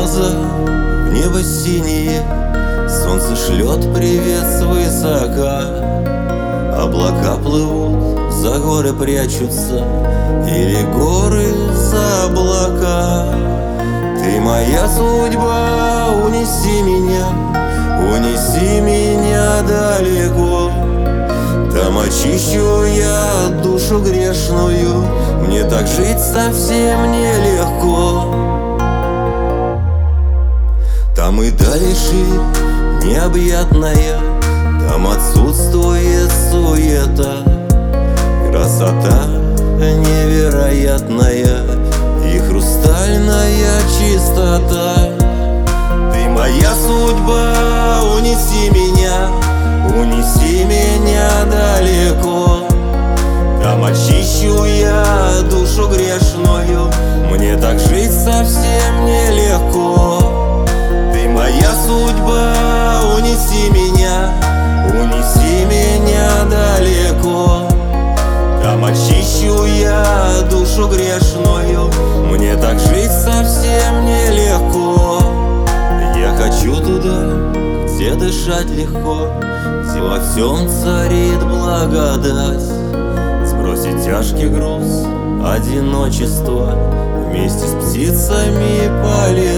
слезы, в небо синее, солнце шлет привет свысока. Облака плывут, за горы прячутся, или горы за облака. Ты моя судьба, унеси меня далеко. Там очищу я душу грешную, мне так жить совсем нелегко. Там и дальше необъятная, там отсутствует суета. Красота невероятная и хрустальная чистота. Ты моя судьба, унеси меня далеко. Там очищу я душу грешную, мне так жить совсем нелегко. Ты моя судьба, унеси меня далеко. Там очищу я душу грешную, мне так жить совсем нелегко. Я хочу туда, где дышать легко, где во всем царит благодать. Сбросить тяжкий груз одиночества, вместе с птицами полетать.